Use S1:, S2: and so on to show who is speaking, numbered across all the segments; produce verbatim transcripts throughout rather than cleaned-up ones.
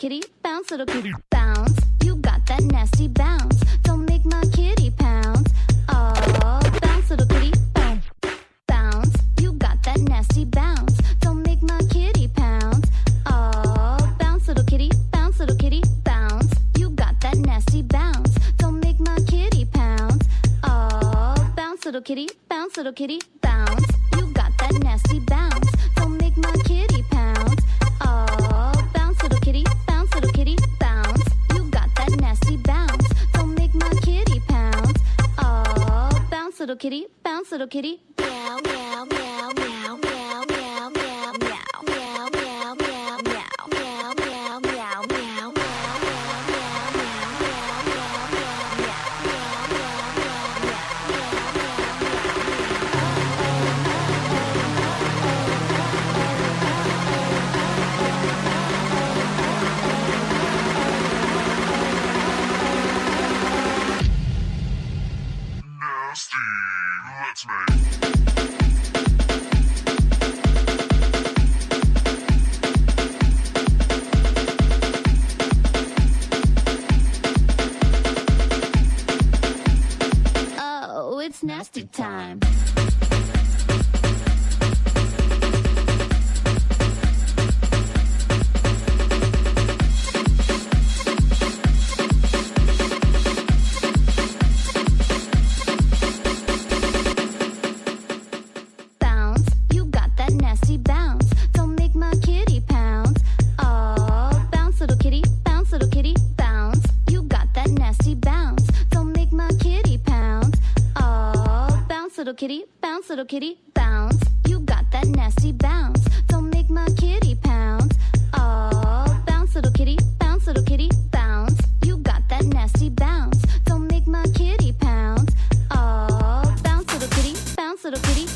S1: kitty, bounce, little kitty, bounce. You got that nasty bounce. Don't make my kitty pounce. Oh, bounce, little kitty, bounce, bounce. You got that nasty bounce. Don't make my kitty pounce. Oh, bounce, little kitty, bounce, little kitty, bounce. You got that nasty bounce. Don't make my kitty pounce. Oh, bounce, little kitty, bounce, little kitty, bounce. You got that nasty bounce. Don't make my kitty pounce. Oh, bounce, little kitty, bounce, little kitty, bounce. You got that nasty bounce. Don't make my kitty pounce. Oh, bounce, little kitty, bounce, little kitty. Meow, meow, meow, meow, meow, meow, meow, meow, meow, meow, meow, meow, meow, meow, meow, meow. Oh, it's nasty time. Bounce, you got that nasty bounce. Don't make my kitty pounce. Oh, bounce, little kitty, bounce, little kitty, bounce. You got that nasty bounce. Don't make my kitty pounce. Oh, bounce, little kitty, bounce, little kitty, bounce. You got that nasty bounce. Don't make my kitty pounce. Oh, bounce, little kitty, bounce, little kitty, bounce. You got that nasty bounce. Don't make my kitty pounce. Oh, bounce, little kitty, bounce, little kitty.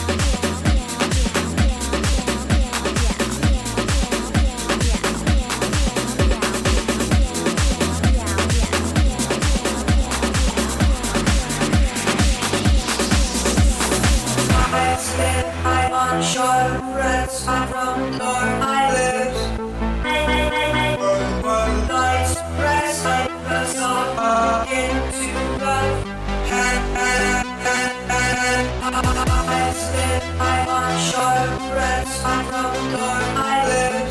S2: I on shore, reds from your eyelids. Nice rest, like the sun into love. I slip, I on shore, reds from your eyelids.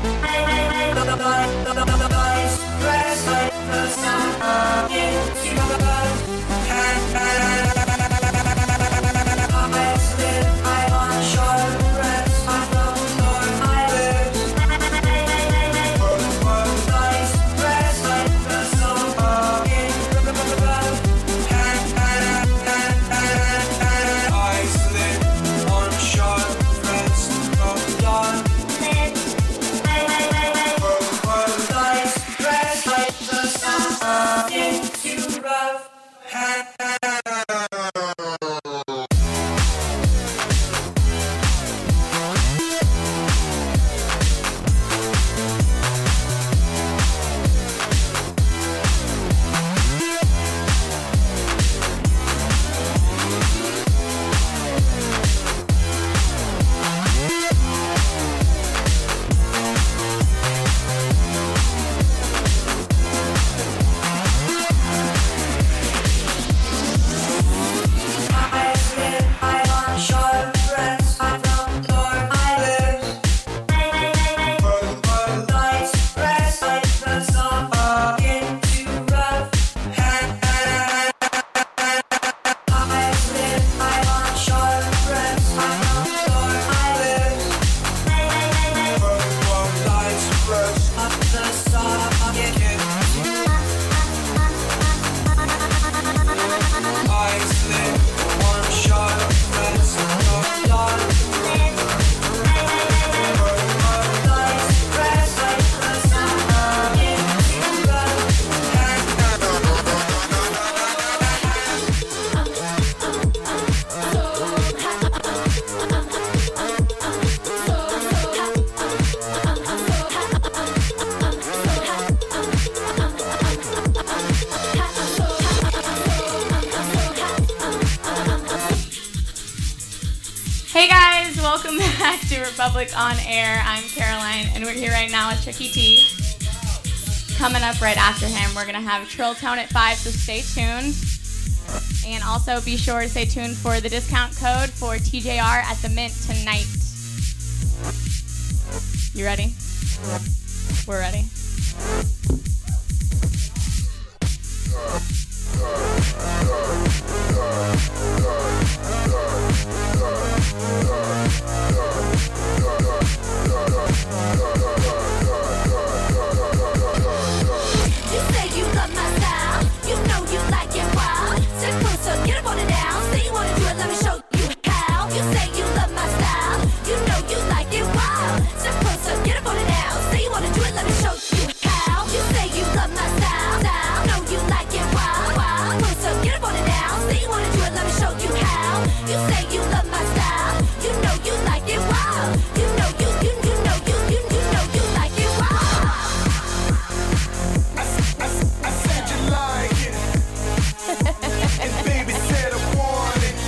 S2: Nice rest, like the sun into love.
S3: Hey guys, welcome back to Republic on Air. I'm Caroline, and we're here right now with Chucky T. coming up right after him, we're going to have Trill Tone at five, so stay tuned. And also be sure to stay tuned for the discount code for T J R at the Mint tonight. You ready? We're ready.
S1: You say you love my style, you know you like it wild. Step closer, get up on it now. Say you wanna do it, let me show you how. You say you love my style, you know you like it wild. Step closer, get up on it now. Say you wanna do it, let me show you how. You say you love my style, style. Know you like it wild, wild. Closer, get up on it now. Say you wanna do it, let me show you how. You say you love my style, you know you like it wild. You know you, you, you know you, you, you know you like it wild.
S4: I, I, I said you like it, and baby said I want it.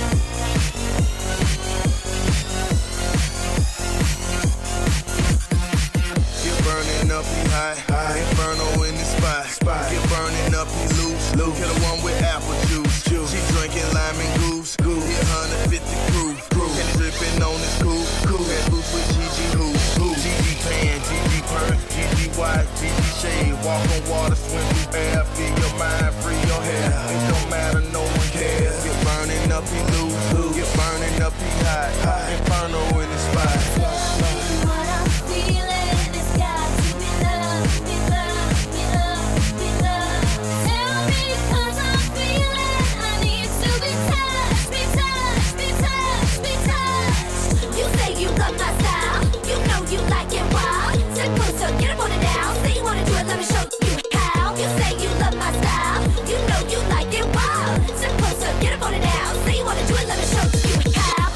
S4: Get burning up, he high, high. Inferno in the spot, spot. Get burning up, he loose, loose. Get the one with apple juice, juice. She drinking lime and goose, goose. Get one hundred fifty proof, proof. And dripping on the cool, cool. That boots with Gigi who, who. Gigi pan, Gigi purse, Gigi white, Gigi shade. Walk on water, swim through air. Feel your mind, free your hair. It don't matter, no one cares. Get burning up, he loose, loose. Get burning up, he high, high. Inferno in the spot.
S1: What I'm feeling has got to be love, be love, be love, be love. Tell me 'cause I'm feeling I need to be touched, be touched, be touched, be touched. You say you love my style, you know you like it wild. Step closer, get up on it now. Say you wanna do it, let me show you how. You say you love my style, you know you like it wild. Step closer, get up on it now. Say you wanna do it, let me show you how.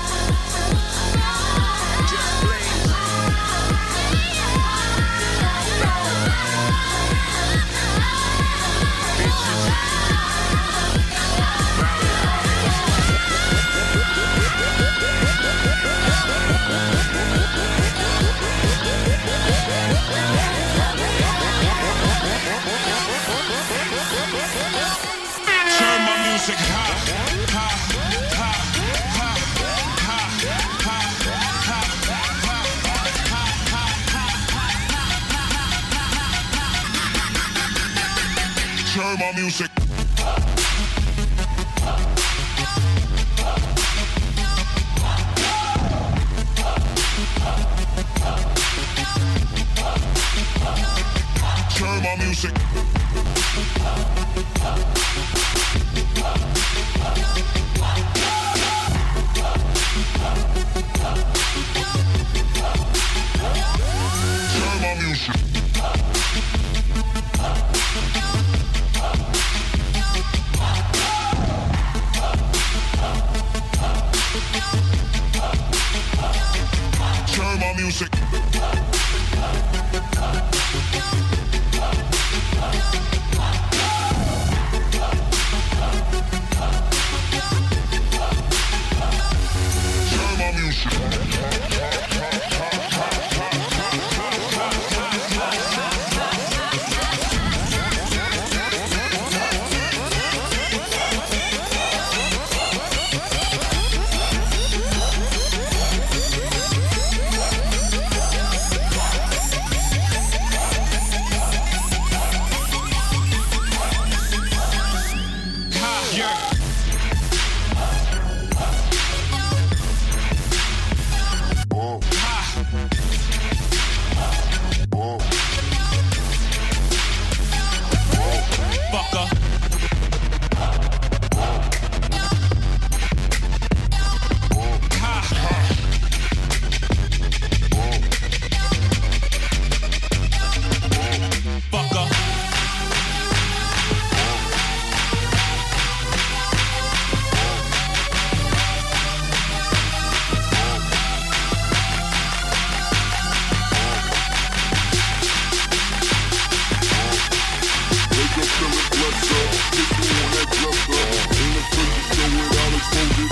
S5: Turn my music high, high, high, high, high, high, high, high, high. Turn my music. Turn my music. Turn my music. Turn my music. Turn my music.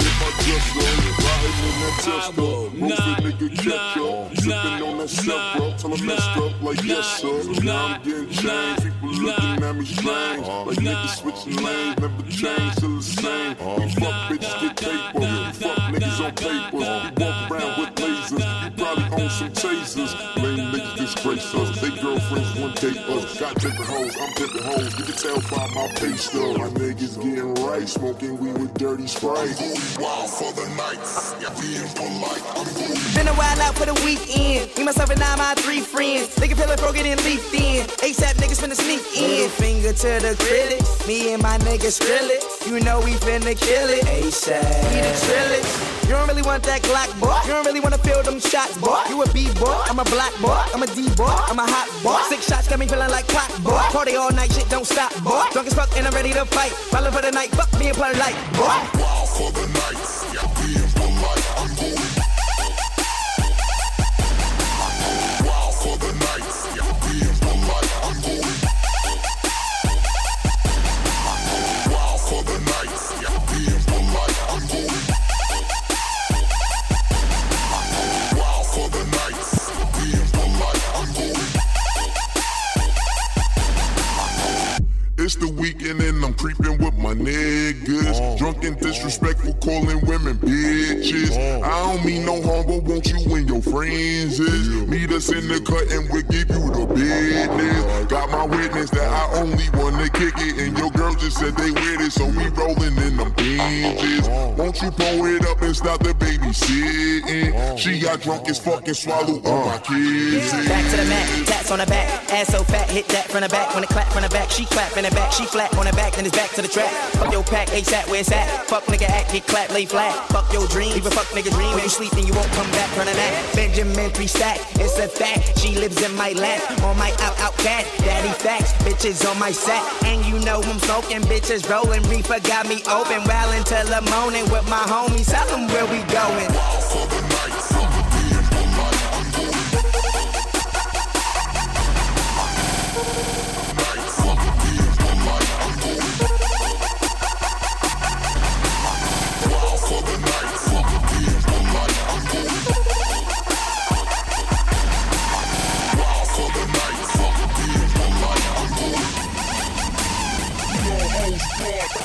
S6: I will not, not, not, not
S5: till I messed up like yes sir. Now I'm getting changed, people looking at me strange. Like niggas switching lanes, never change, still the same. We fuck bitches get paper, we fuck niggas on paper. We walk around with lasers, we probably own some tasers. Lame niggas disgrace us, they girlfriends one date us. Got different hoes, I'm different hoes, you can tell by my face though. My niggas getting right, smoking weed with dirty Sprite. Wild for the nights, yeah, being polite, I'm going.
S6: Been a while out for the weekend. Me, myself, and I, my three friends. Nigga feel it broken and leafed in. ASAP niggas finna sneak in. Middle finger to the critics. Me and my niggas drill it. You know we finna kill it. ASAP. We the drill it. You don't really want that Glock, boy. You don't really wanna feel them shots, boy. You a B-boy, I'm a black boy. I'm a D-boy, I'm a hot boy. Six shots got me feeling like clock, boy. Party all night, shit don't stop, boy. Drunk as fuck and I'm ready to fight. Ballin' for the night, fuck being polite, boy.
S5: Wild for the nights, yeah, being polite, I'm going. Wild for the nights, yeah, being polite, I'm going. Wild for the nights, yeah, being polite, I'm going. Wild for the nights, being polite, I'm going. It's the weekend and I'm creeping with my niggas. Oh, drunk and disrespectful, calling women bitches. Oh, I don't mean no harm, but won't you and your friends is? Yeah. Meet us in the cut and we'll give you the business. Got my witness that I only wanna kick it, and your girl just said they with it, so we rolling in them binges. Oh, won't you pull it up and stop the babysitting? Oh, she got drunk as fuck and swallowed all my kids.
S6: Back to the mat, tats on the back, ass so fat, hit that from the back. When it clap from the back, she clap in the back, she flat on the back, then it's back to the track. Fuck your pack, ASAP, where it's at? Fuck nigga act, get clap, lay flat. Fuck your dream, leave a fuck nigga dream. When you sleep, then you won't come back, turn a nap. Benjamin three stack, it's a fact. She lives in my lap, on my out out cat. Daddy facts, bitches on my sack. And you know I'm smoking, bitches rolling. Reefer got me open, well until the morning with my homies. Tell them where we going.
S5: Wild for the nights, I'm being polite, I'm going. Nights, I'm being polite, I'm going. Wild for the nights, I'm being polite, I'm going. Wild for the nights, I'm being polite, I'm going. Your host, boy.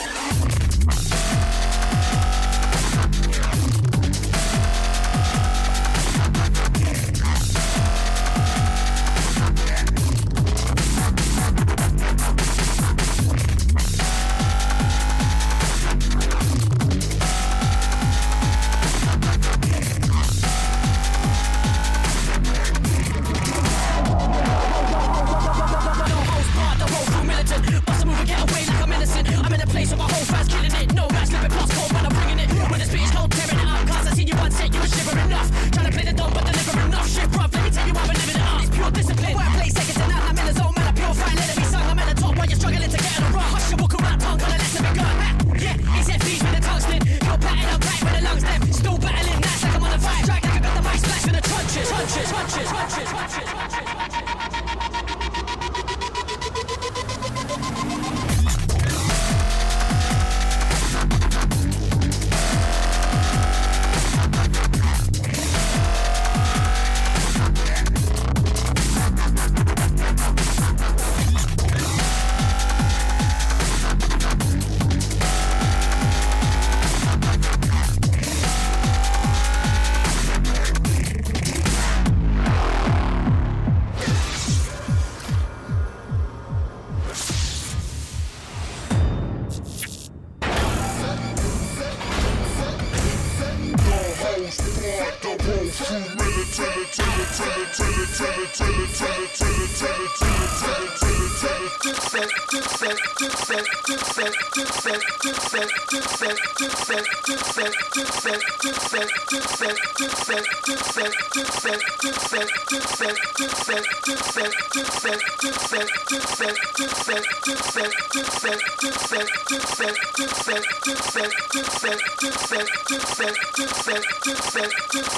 S5: Just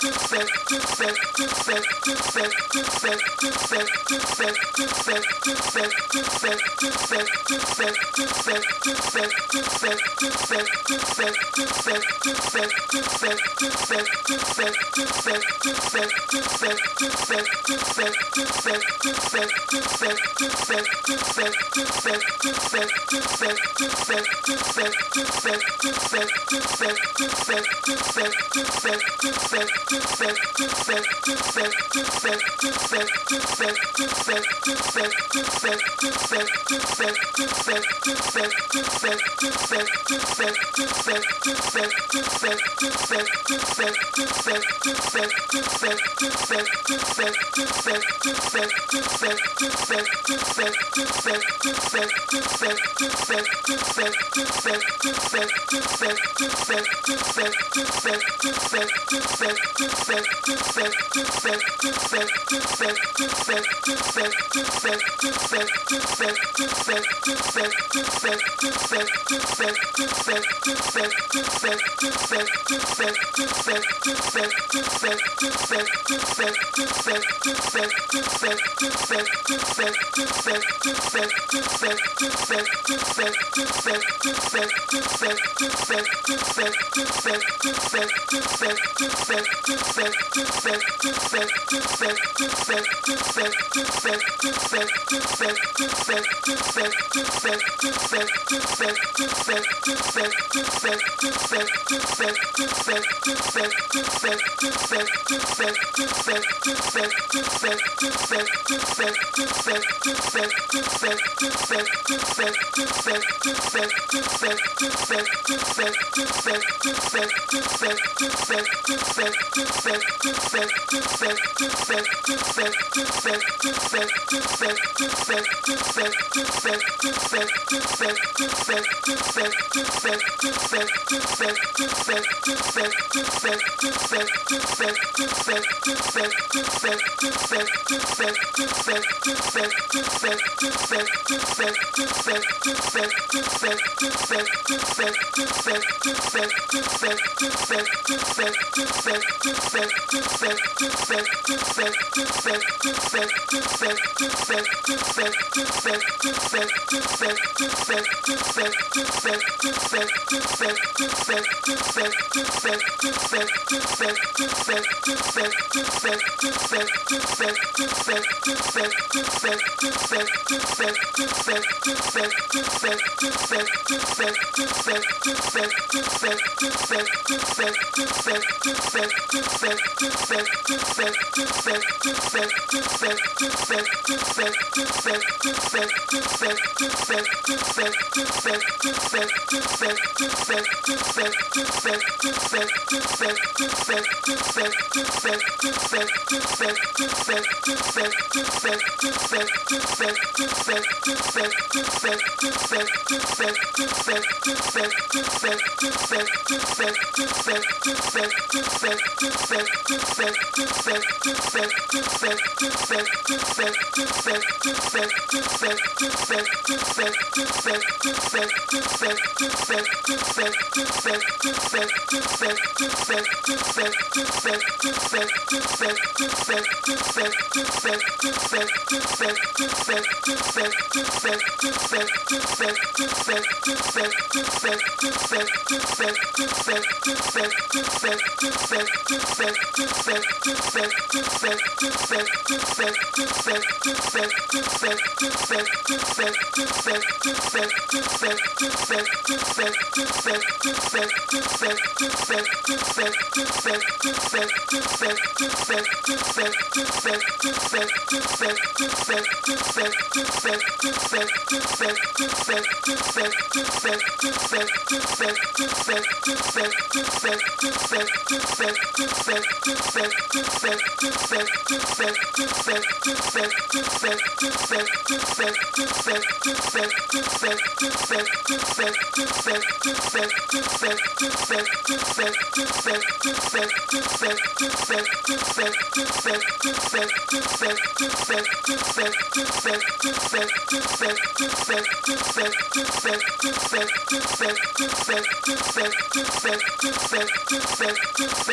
S2: Thank you.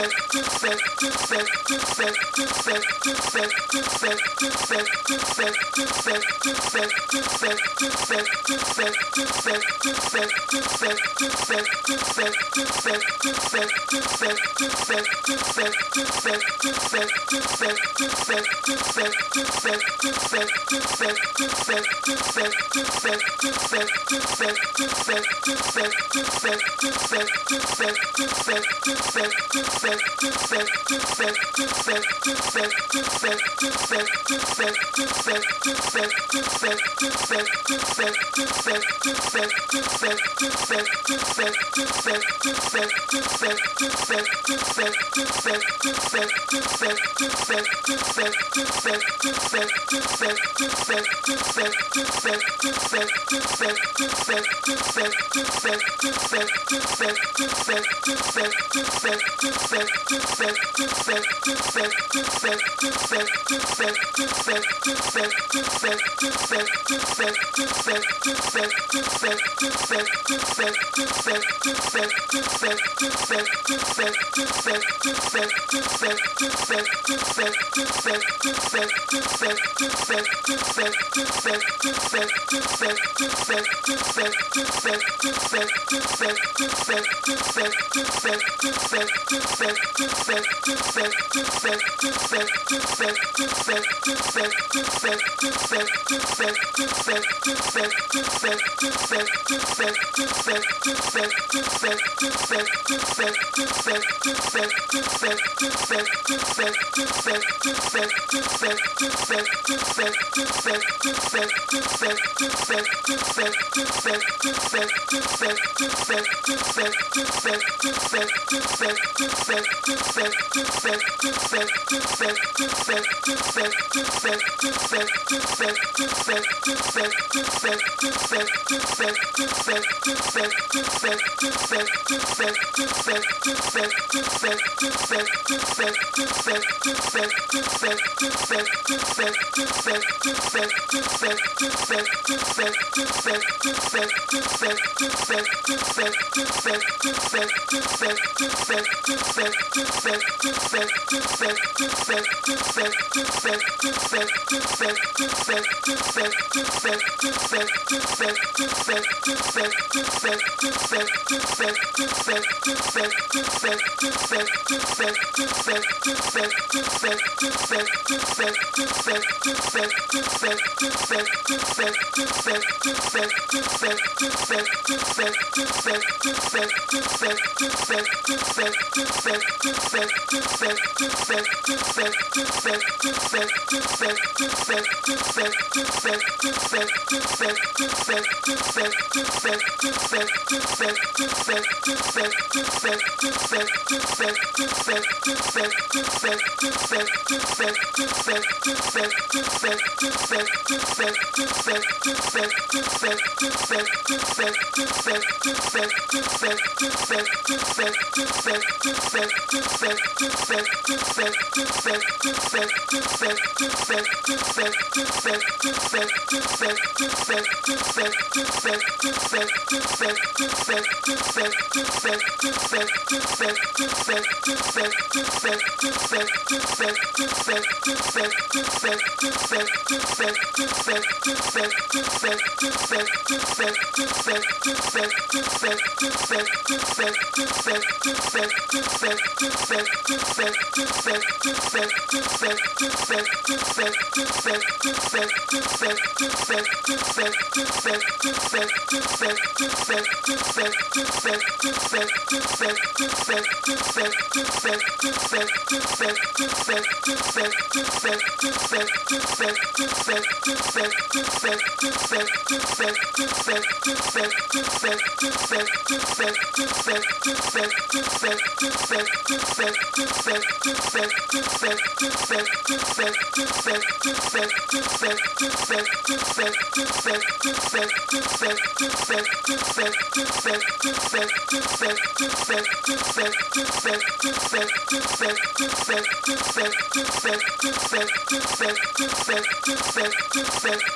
S2: Respect,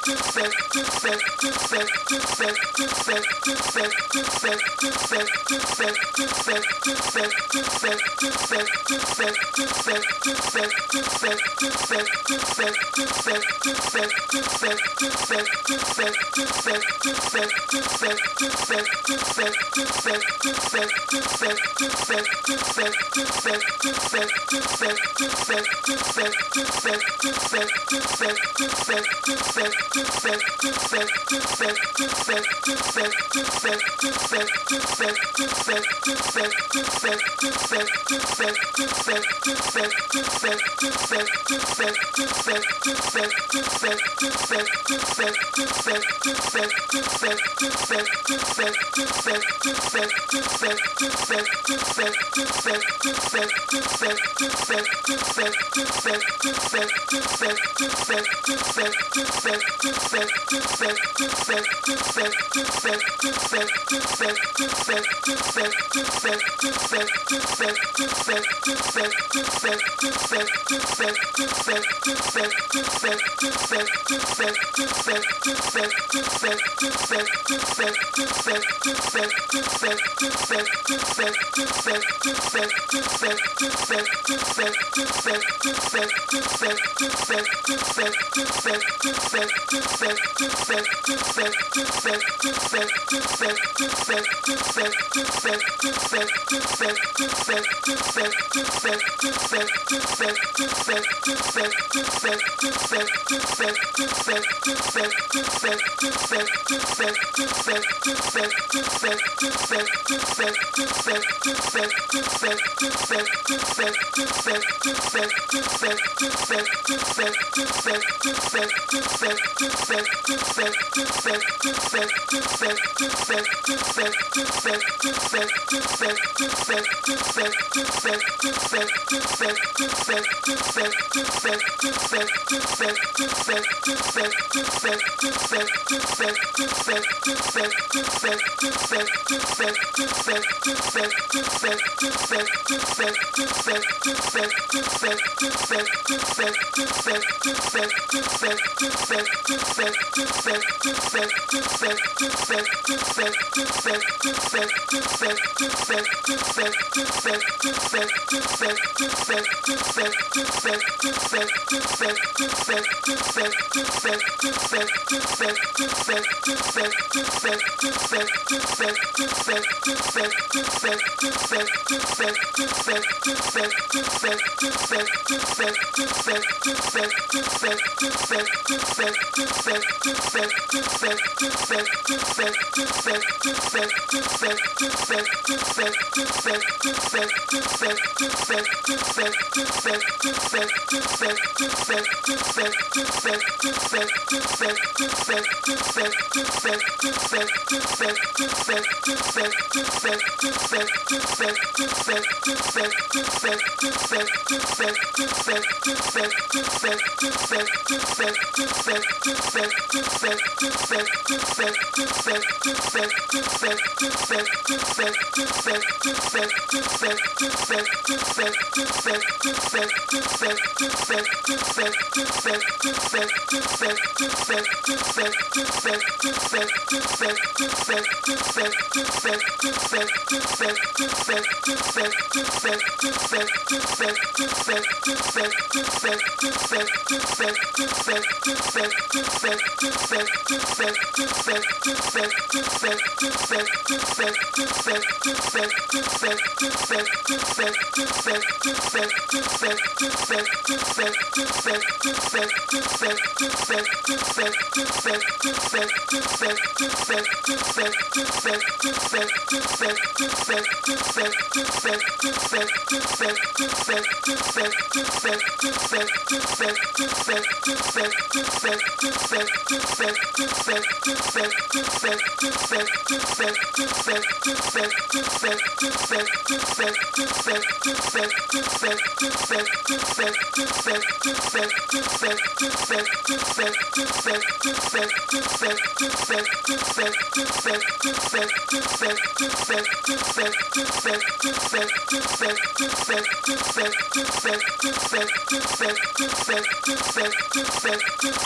S2: Respect, respect, respect, respect, respect, respect,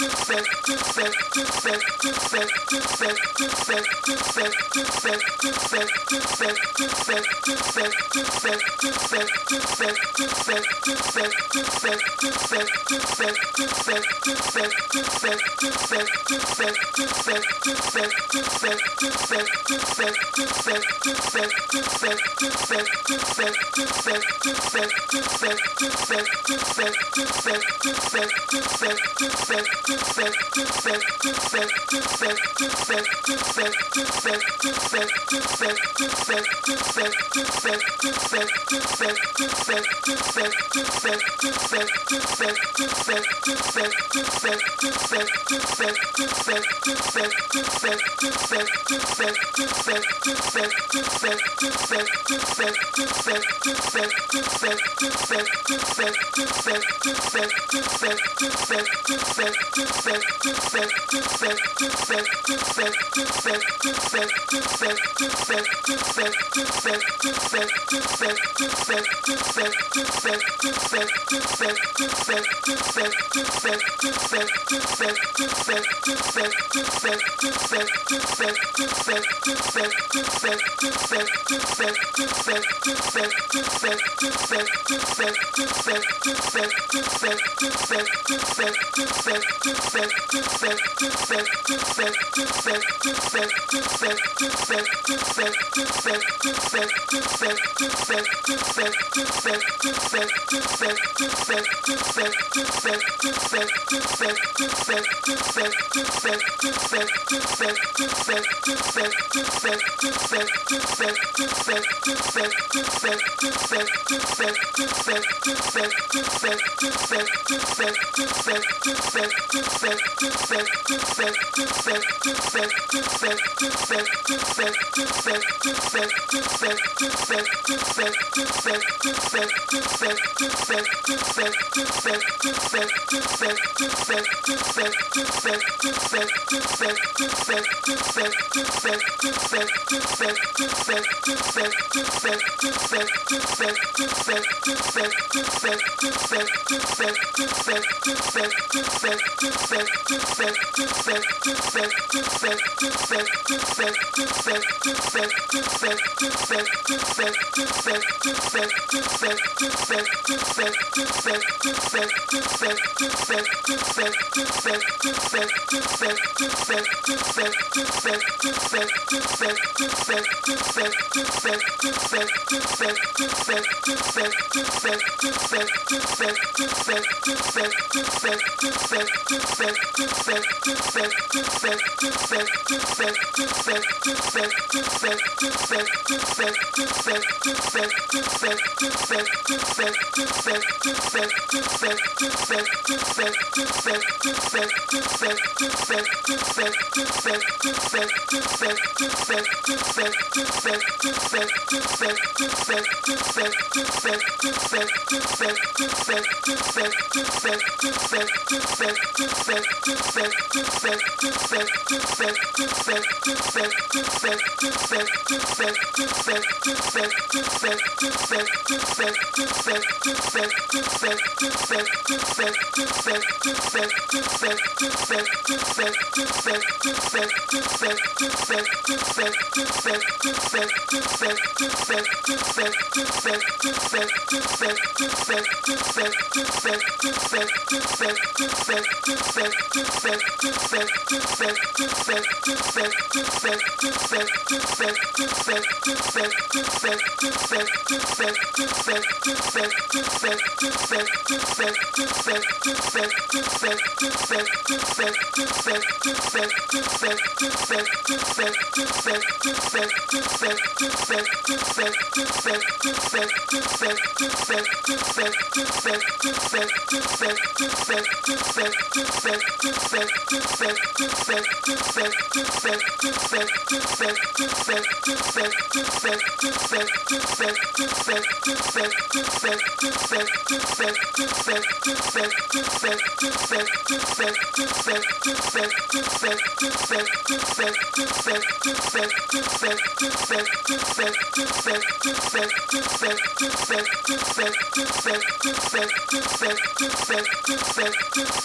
S2: Thank you.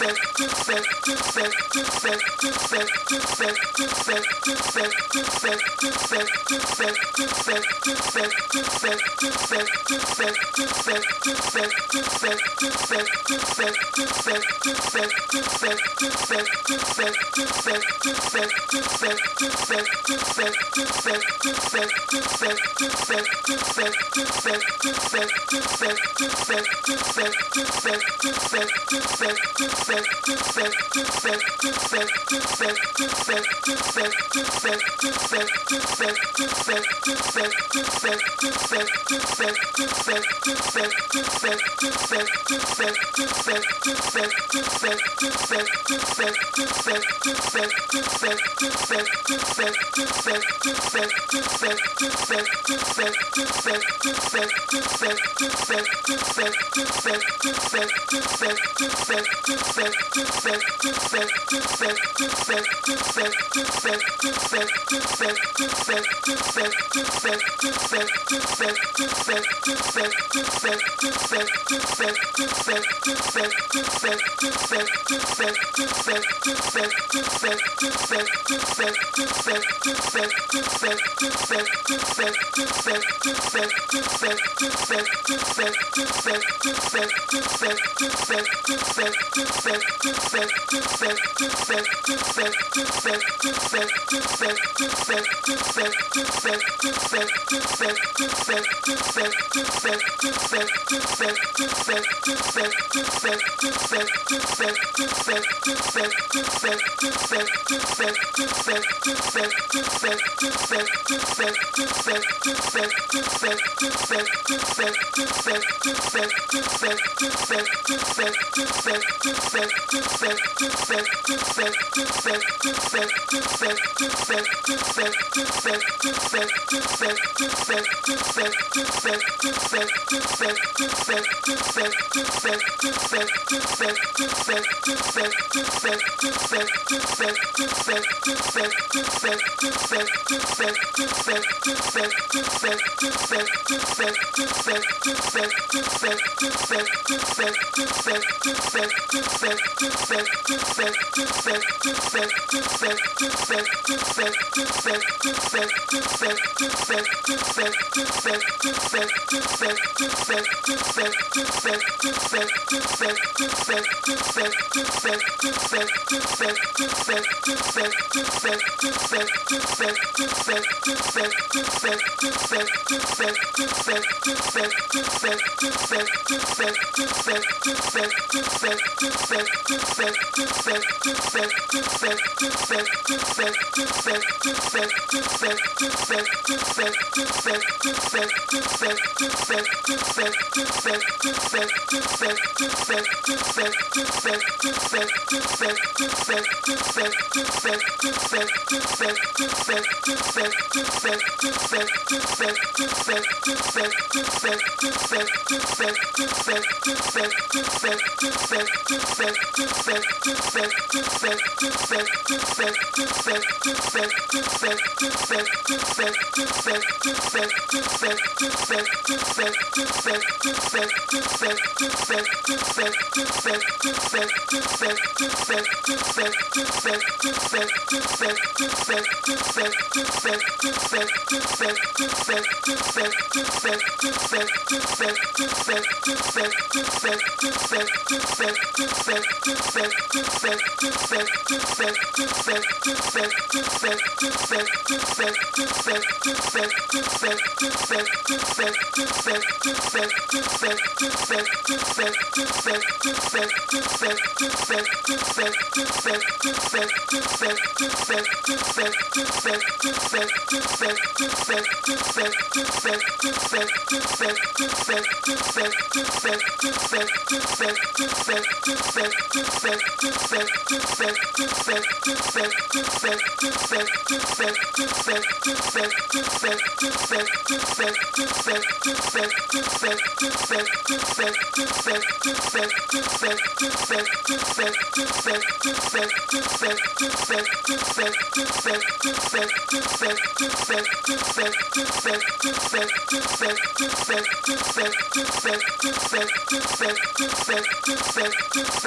S2: Thank you.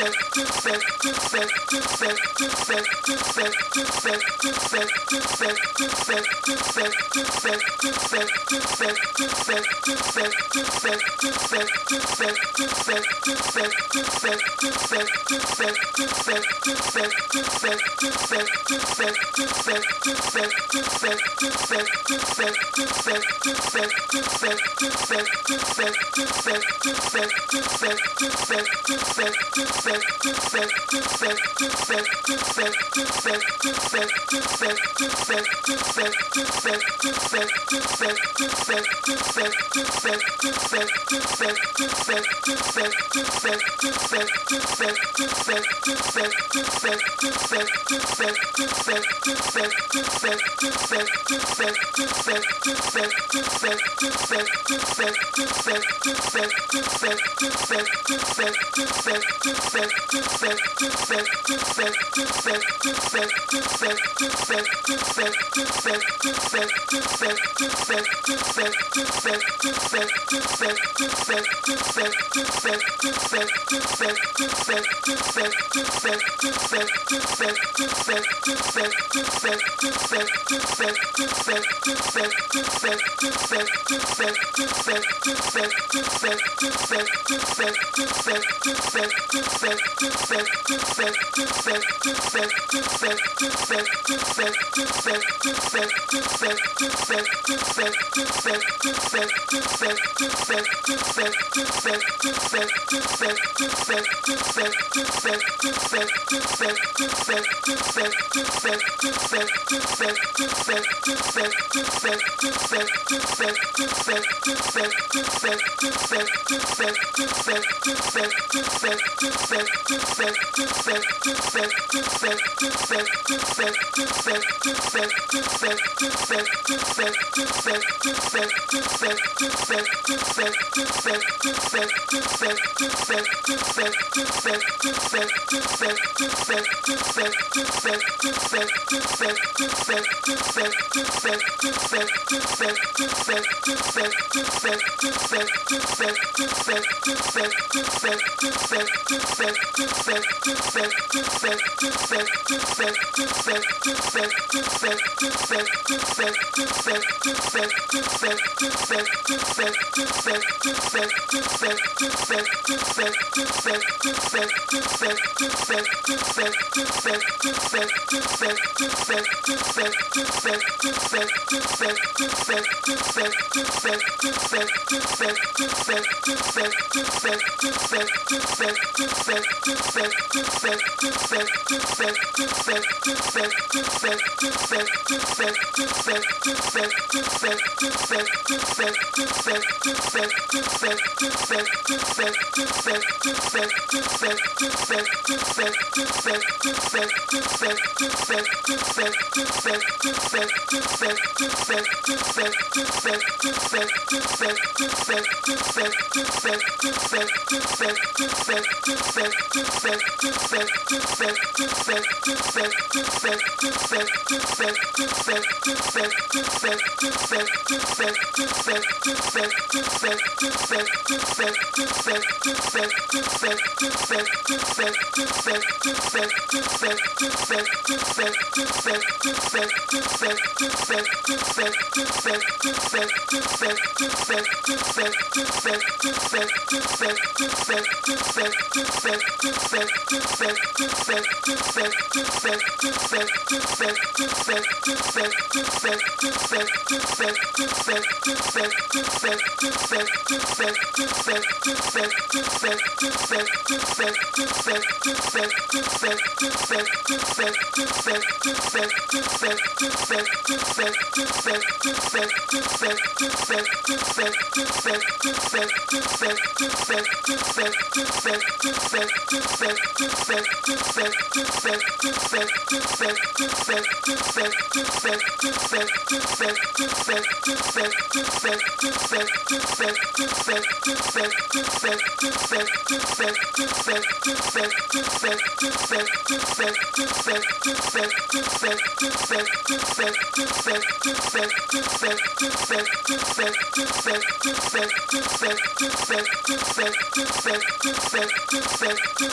S2: Respect, respect, respect, respect, respect, respect,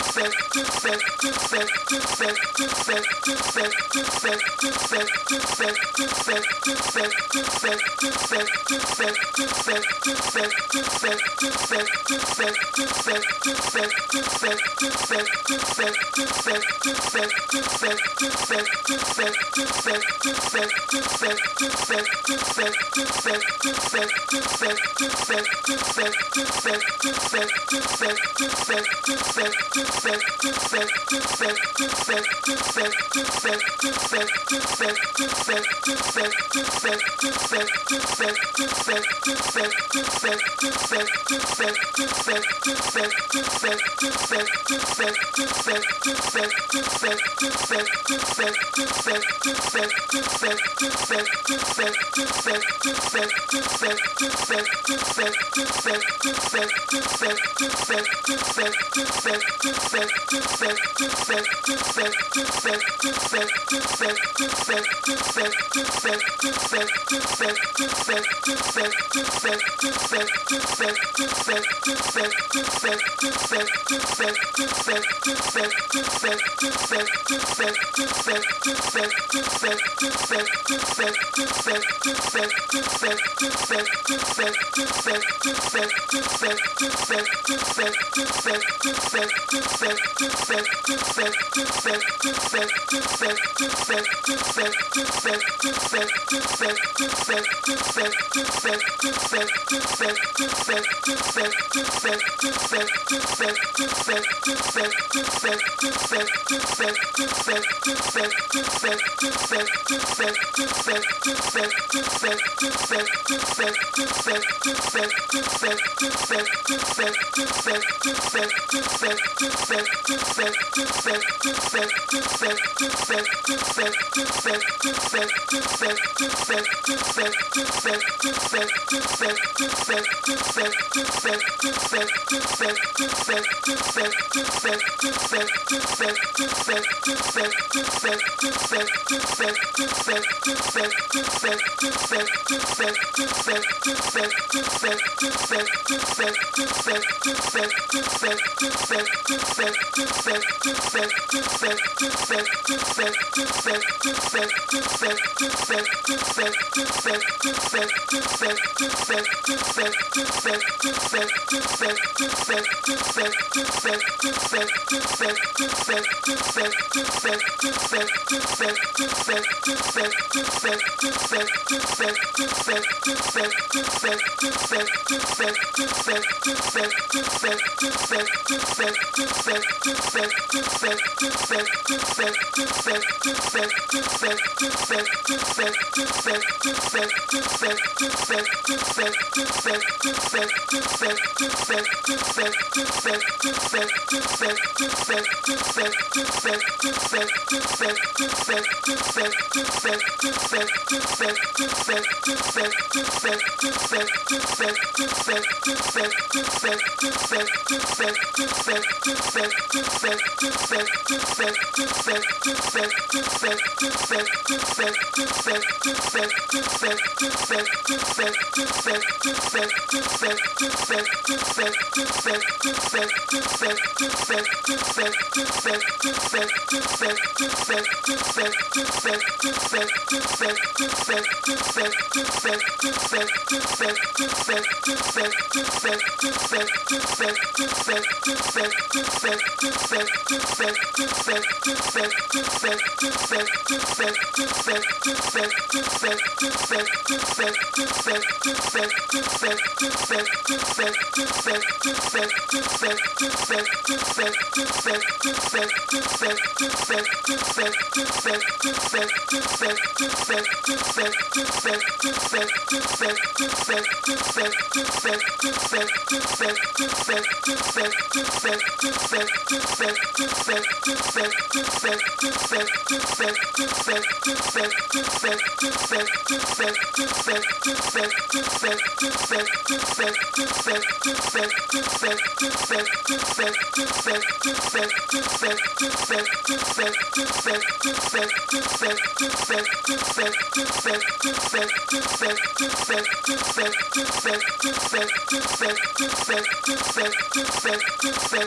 S2: Just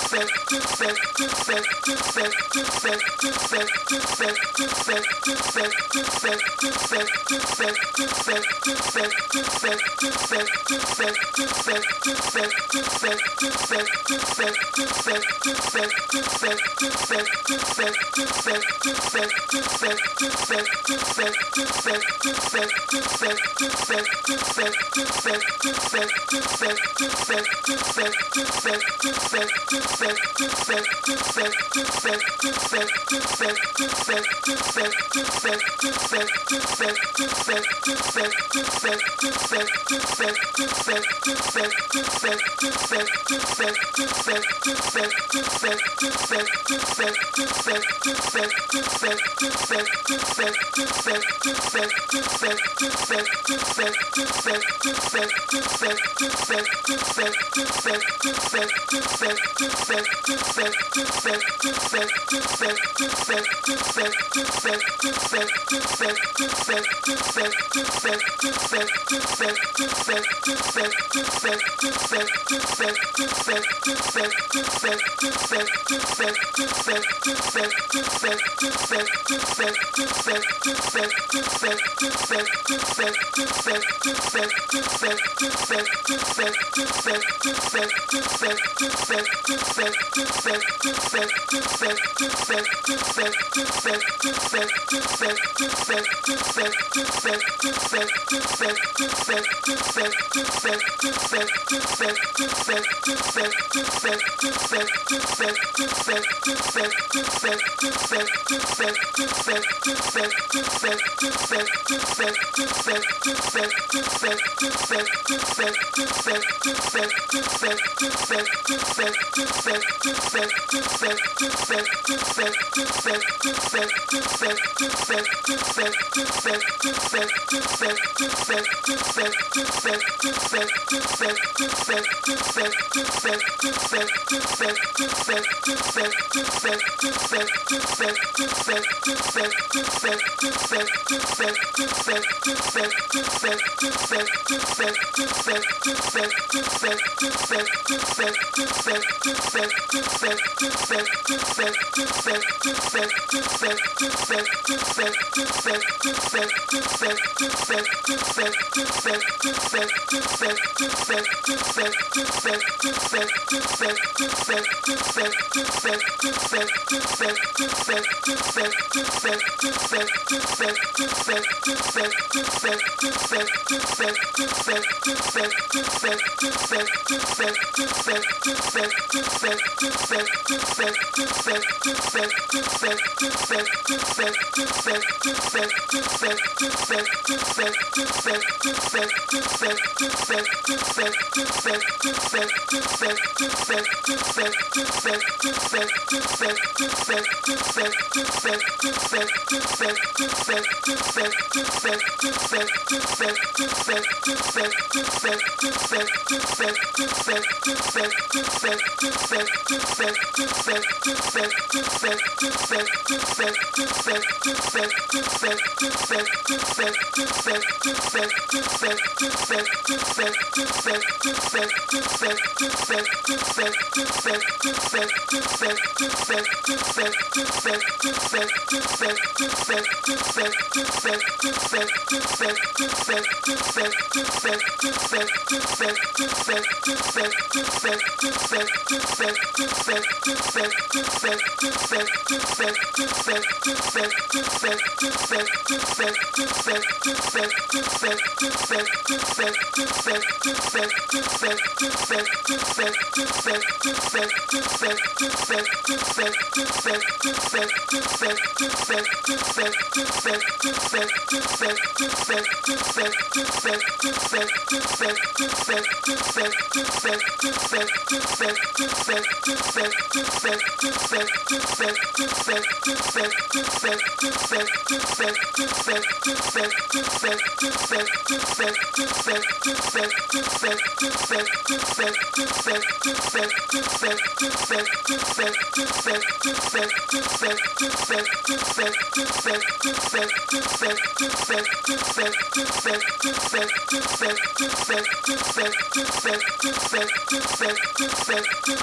S7: Thank you.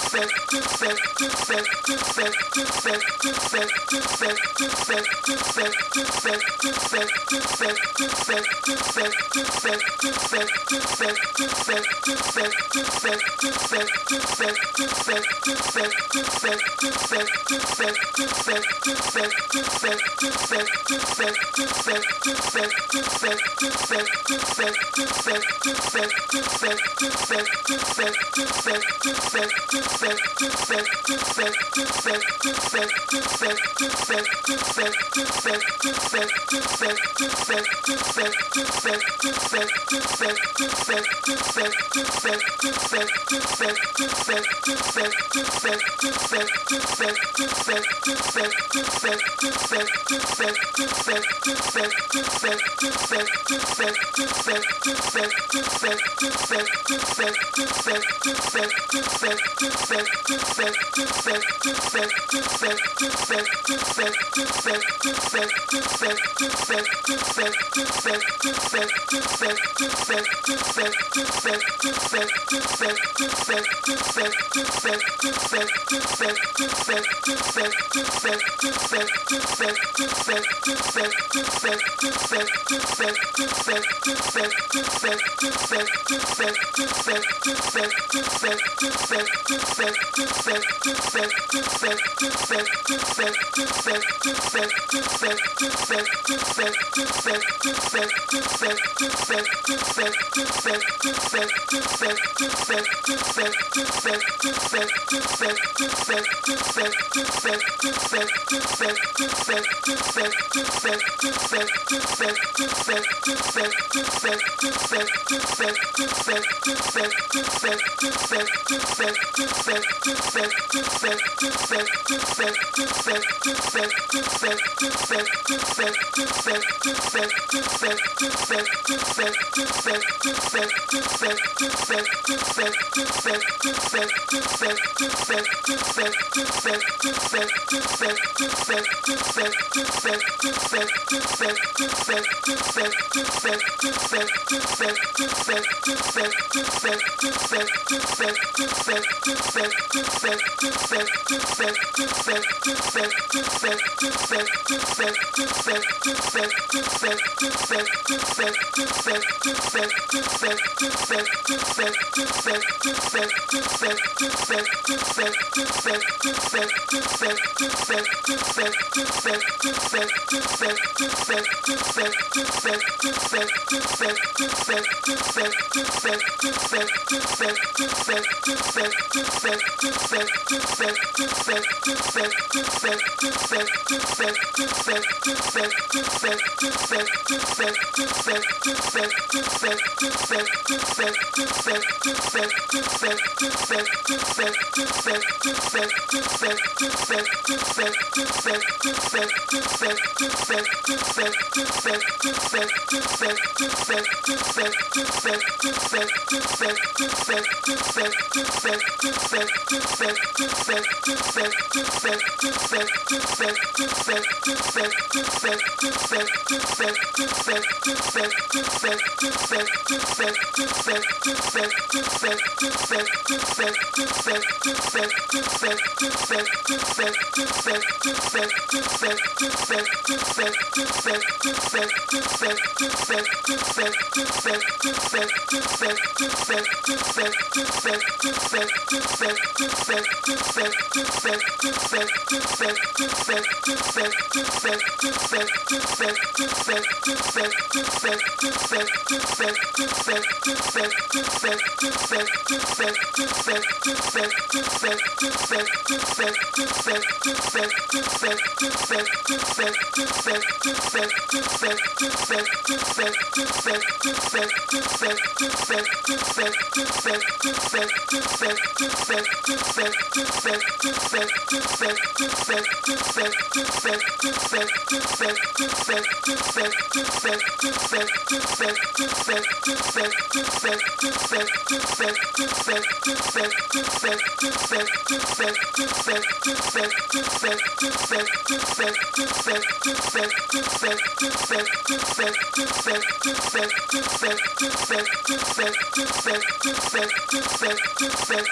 S2: Thank you.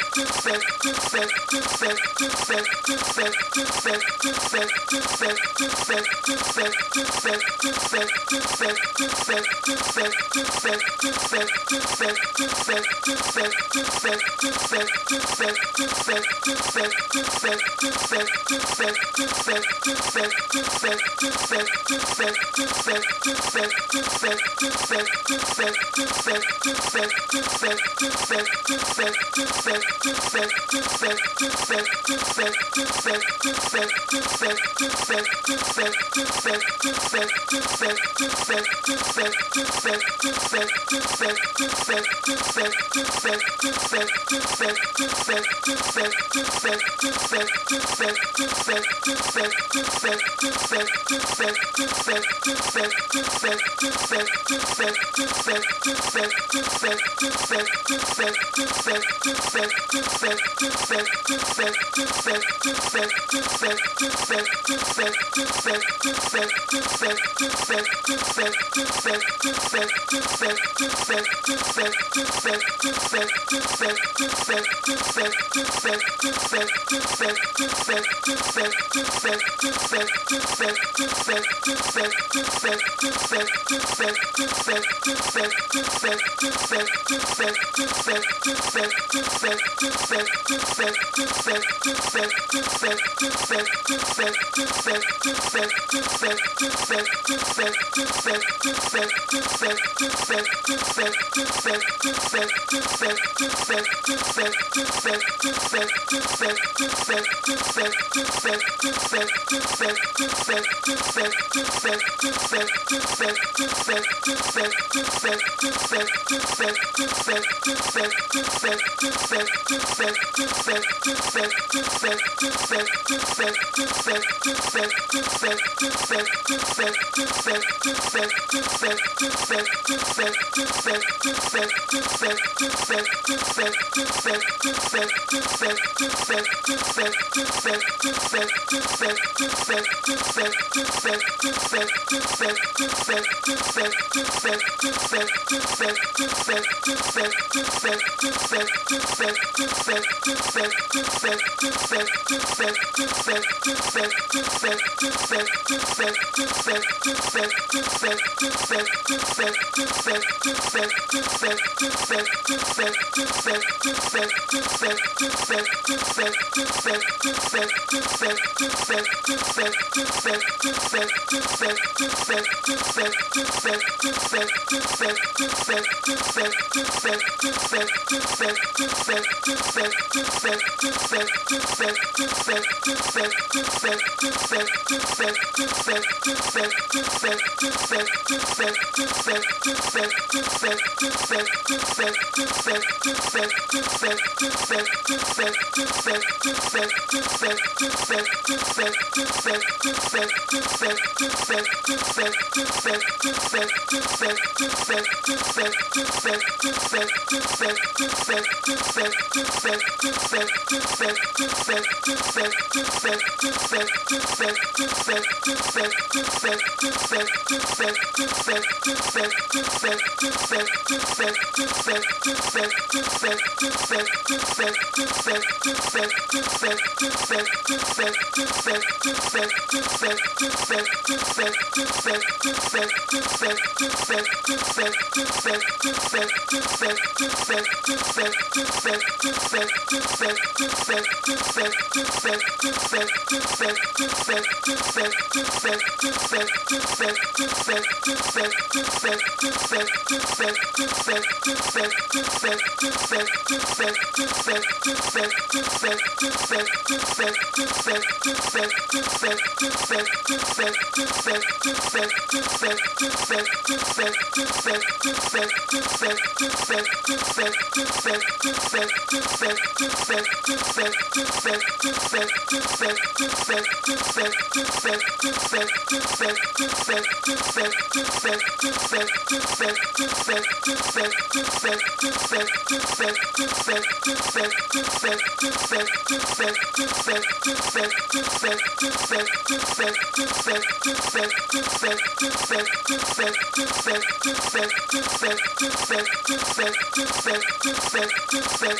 S7: Thank you.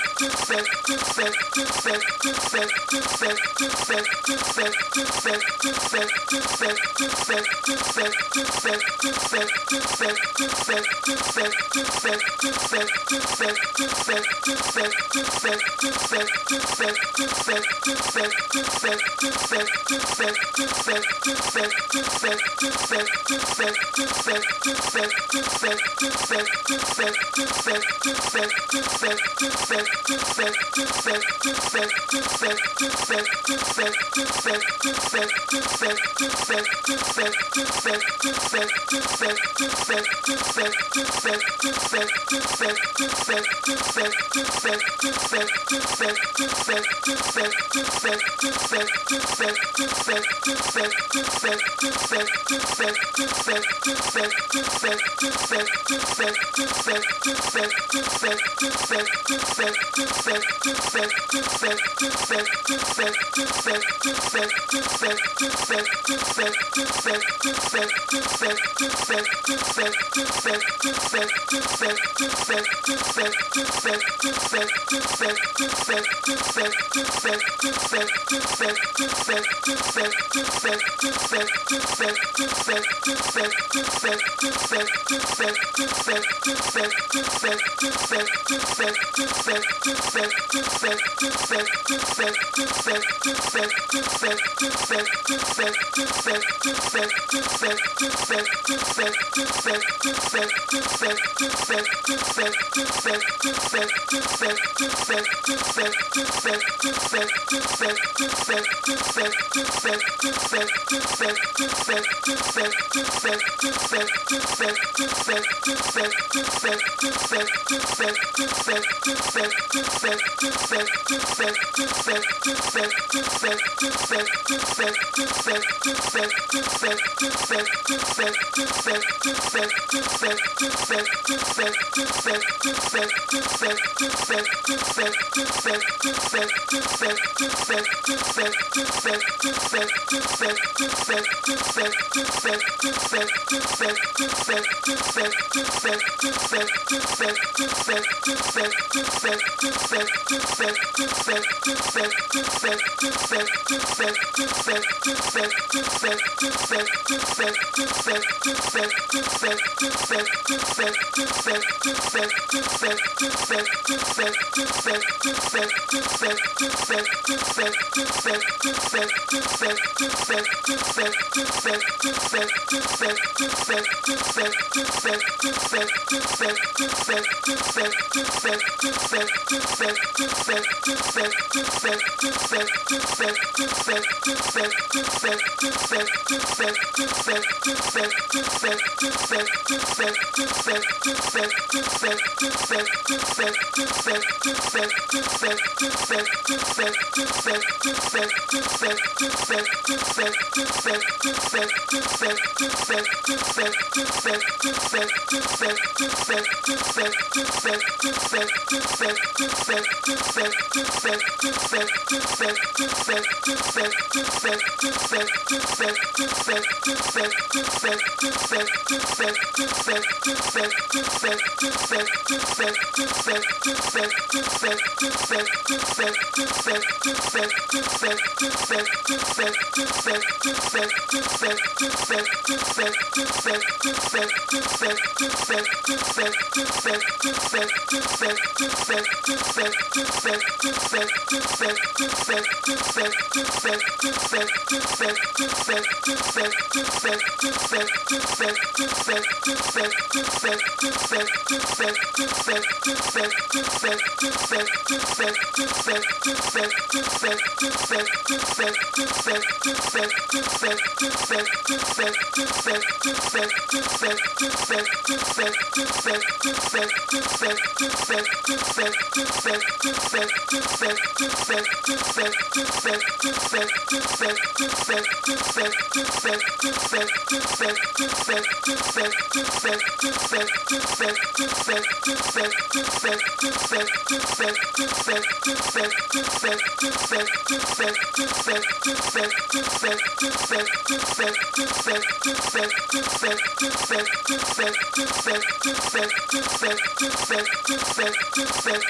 S2: Just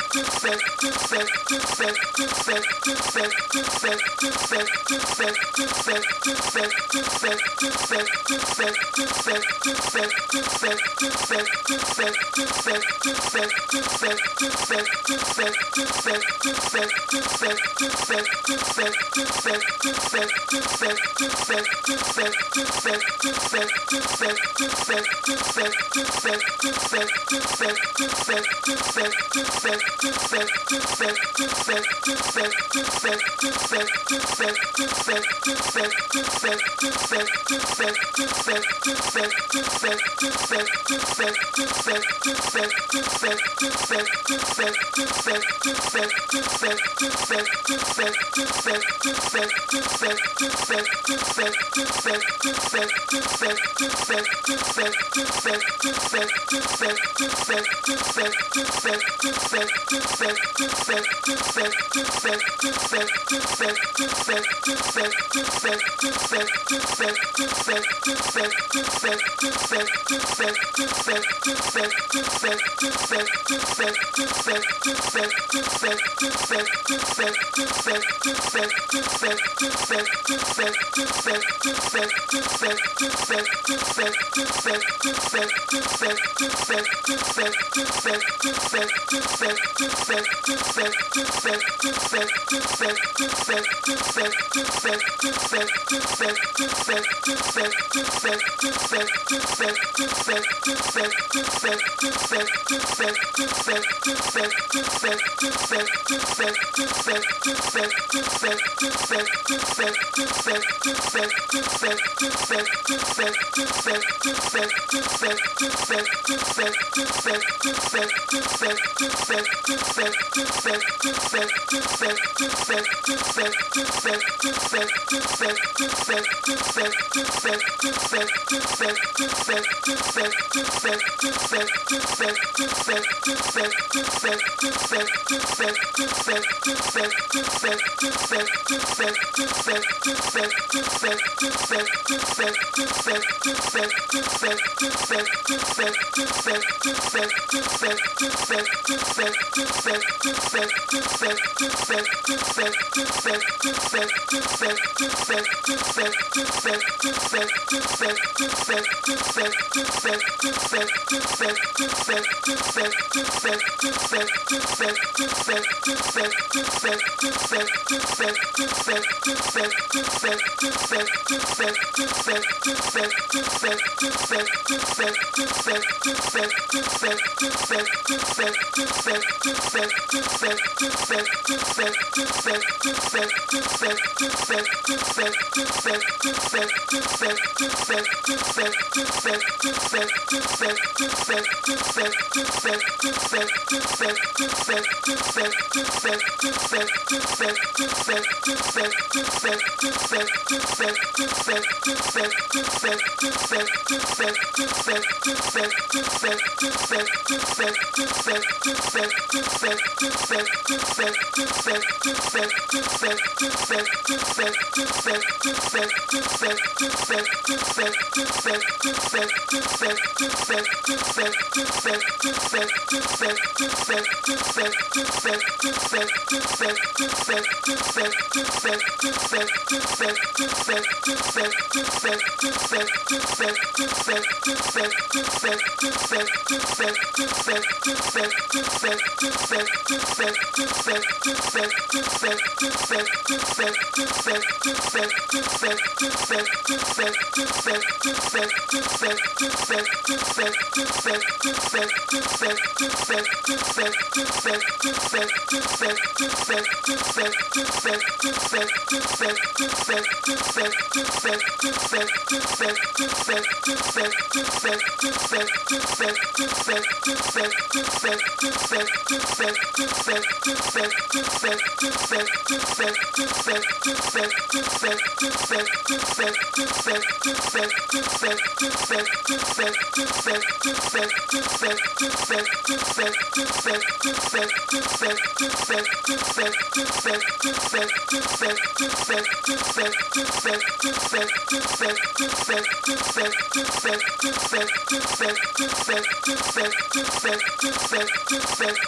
S2: Just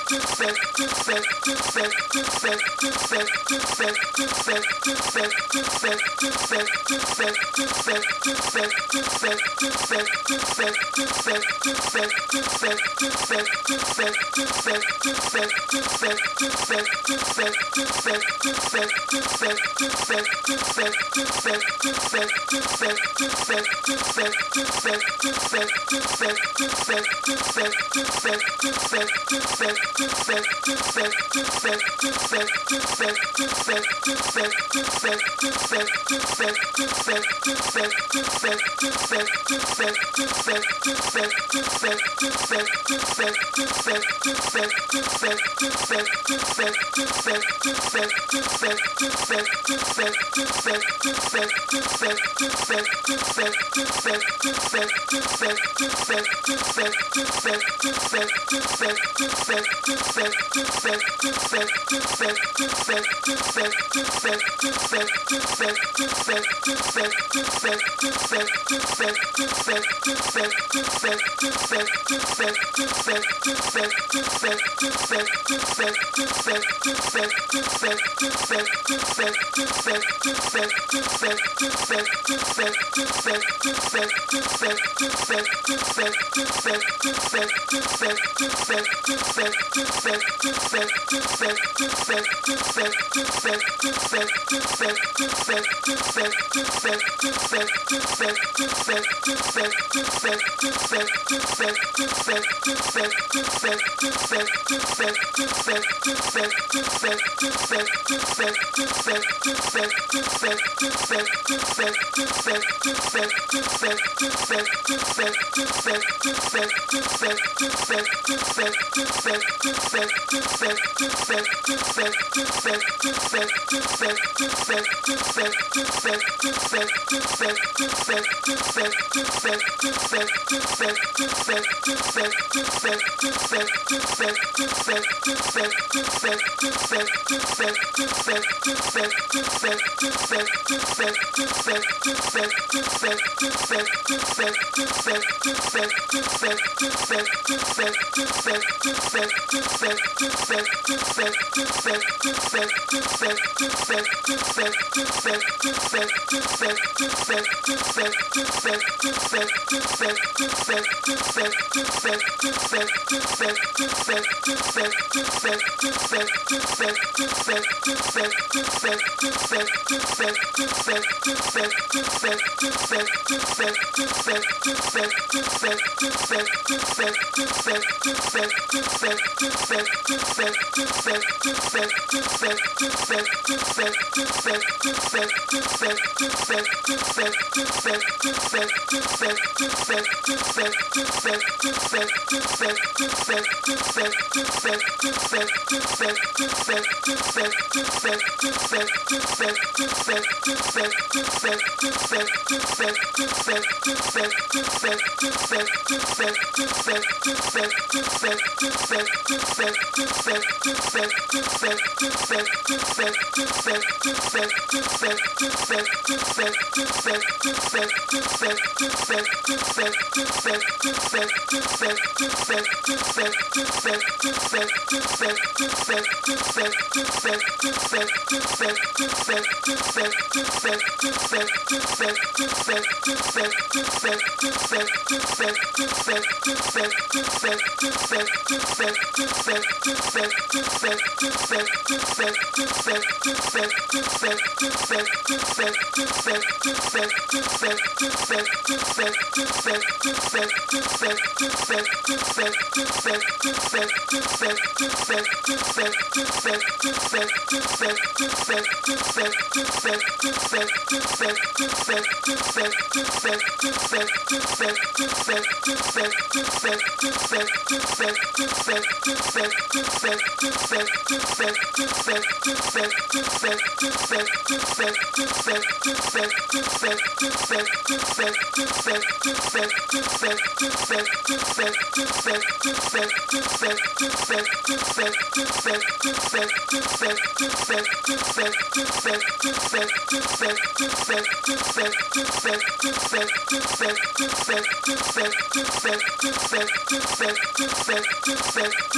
S2: Thank you.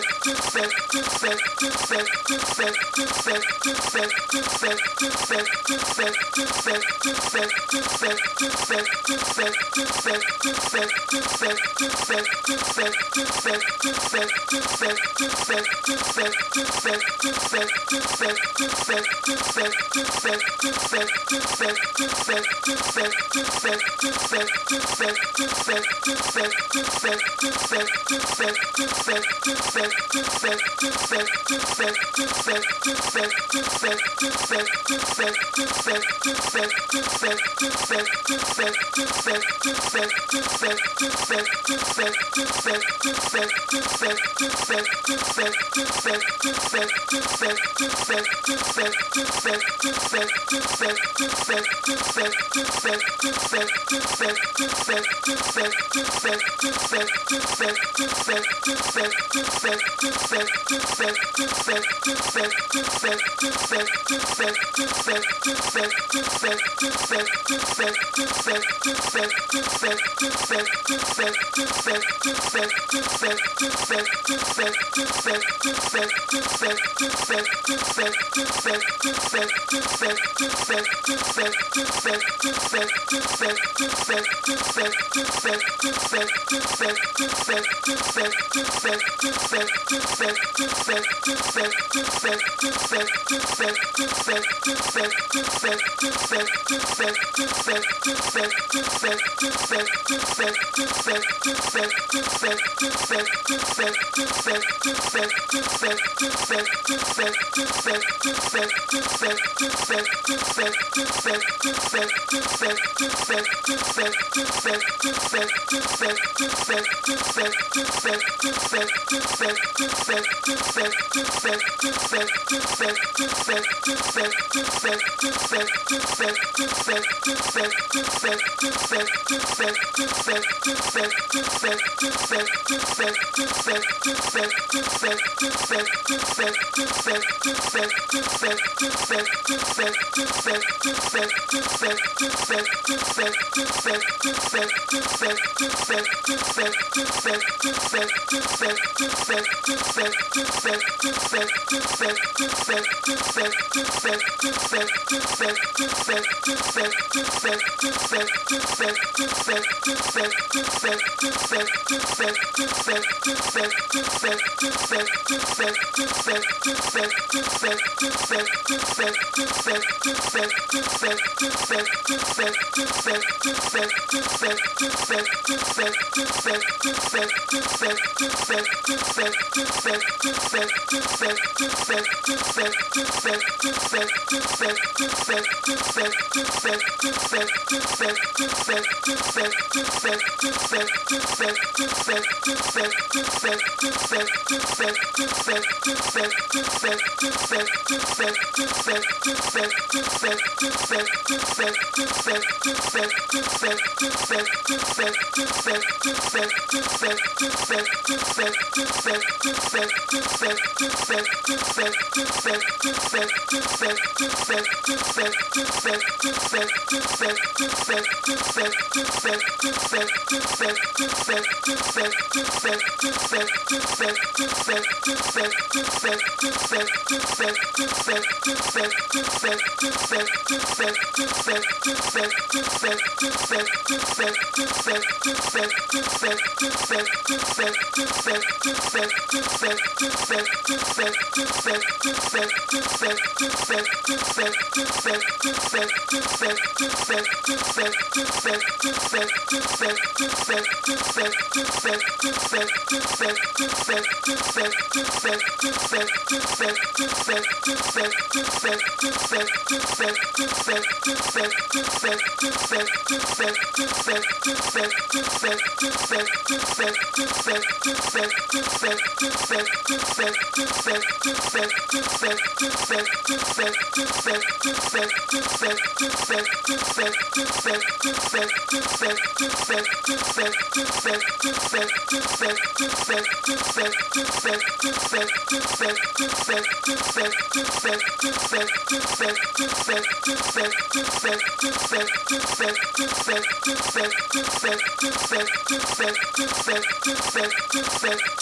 S2: Thank you.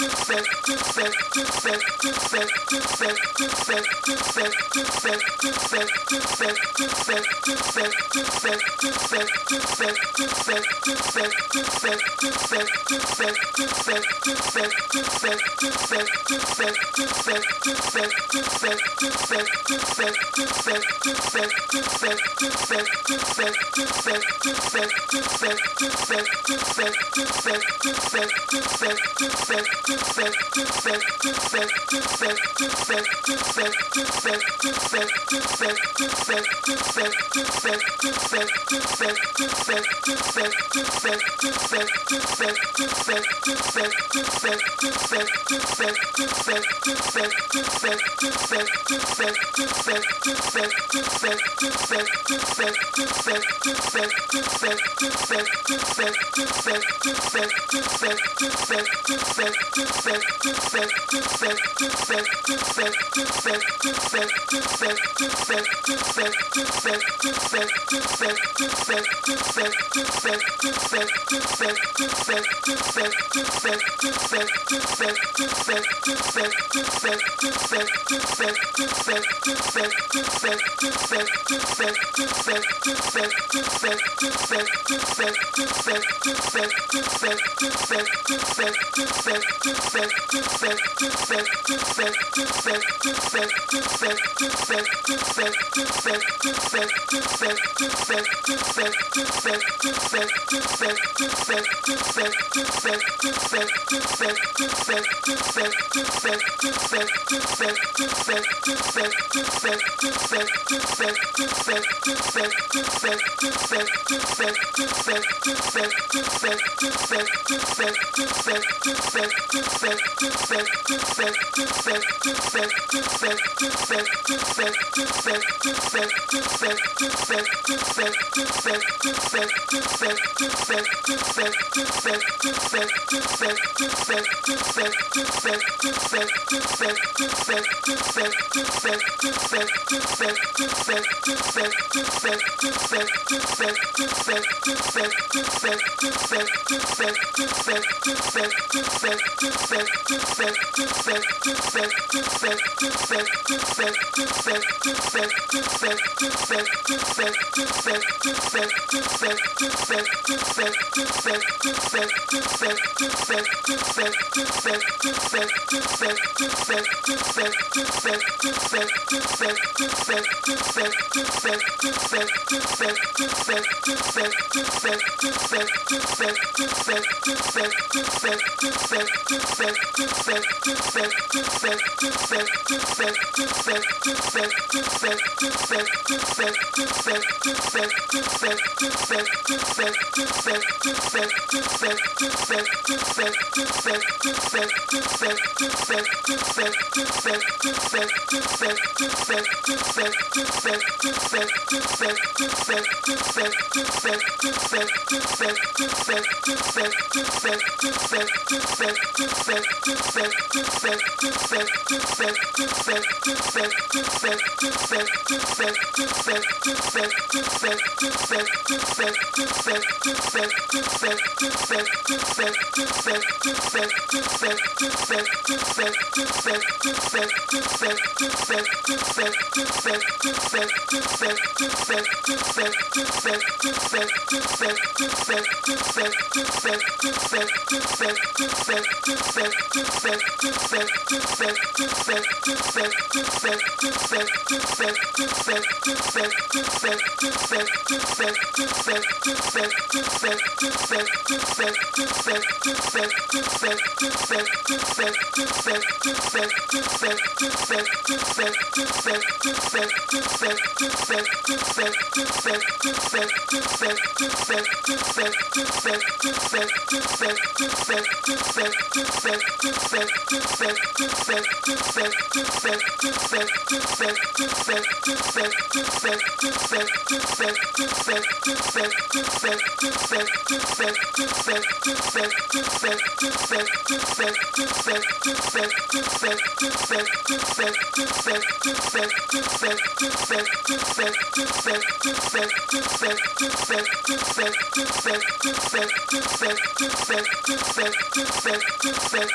S2: Thank